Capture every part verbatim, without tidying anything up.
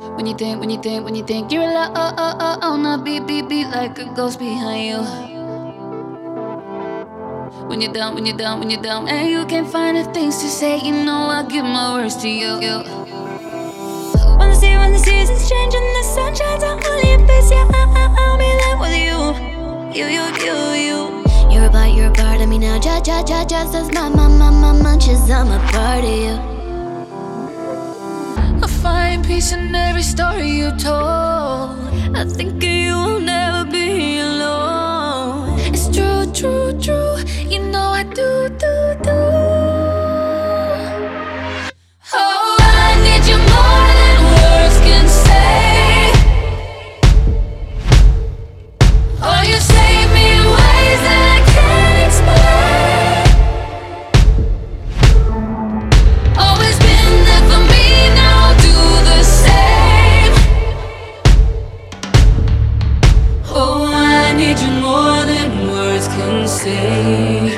When you think, when you think, when you think you're alone, oh, oh, oh, oh, not beat, beat, beat like a ghost behind you. When you're down, when you're down, when you're down, and you can't find the things to say, you know I'll give my words to you. you. When the sea, when the seasons change and the sun shines on all your face, yeah, I, I, I'll be there with you. You, you, you, you. You're a part, you're a part of me now. Just, just, just, just as my, my, my, my munches, I'm a part of you. I find peace in every story you told. I think of you will never be alone. It's true, true, true. You know I do, do, do. Oh, I need you more than words can say. Oh, you save me in ways that I can't explain. Always been there for me, now I'll do the same. Oh, I need you more than words can say.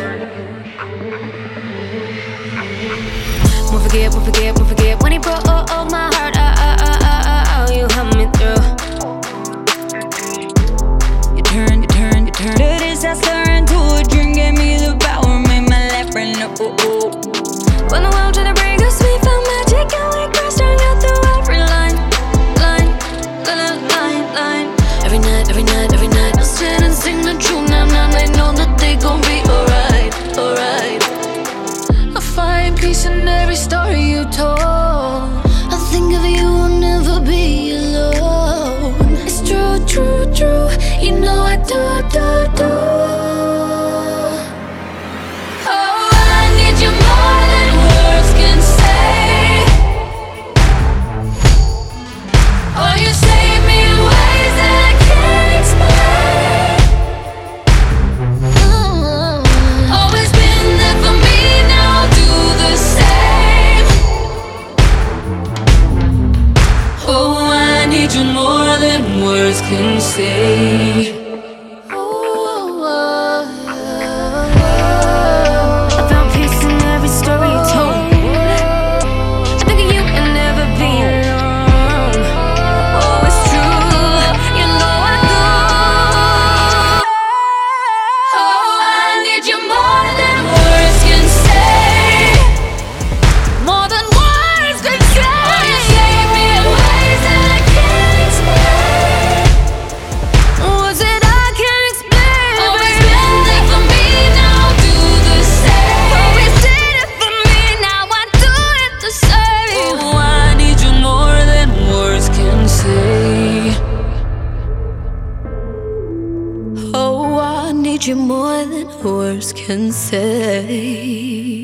Won't forget, won't forget, won't forget when he broke oh, oh, my heart. Oh, oh, oh, oh, oh, oh, you helped me through. You turn, you turn, you turn the disaster into a dream. Gave me the power, made my life brand new. Oh, oh. When the world tried to break us, we found magic and we crossed and got through every line, line, line, line, line. Every night, every night, every night, I'll sit and sing the truth. Now, now they know that they gon' be alright, alright. I find peace in every story you told. I think of you, will never be alone. It's true, true, true. You know I do, do, do. Oh, I need you more than words can say. Oh, you save me in ways that I can't explain. Mm-hmm. Always been there for me, now I'll do the same. Oh, I need you more than words can say. I found peace in every story you told. I think of you and never be alone. Oh, it's true, you know I do. Oh, I need you more than words can say. More than words can say. Oh, you save me in ways that I can't explain. Was it I can't explain? Always been there for me, now I'll do the same. Always did it for me, now I do it the same. Oh, I need you more than words can say. Oh, I need you more than words can say.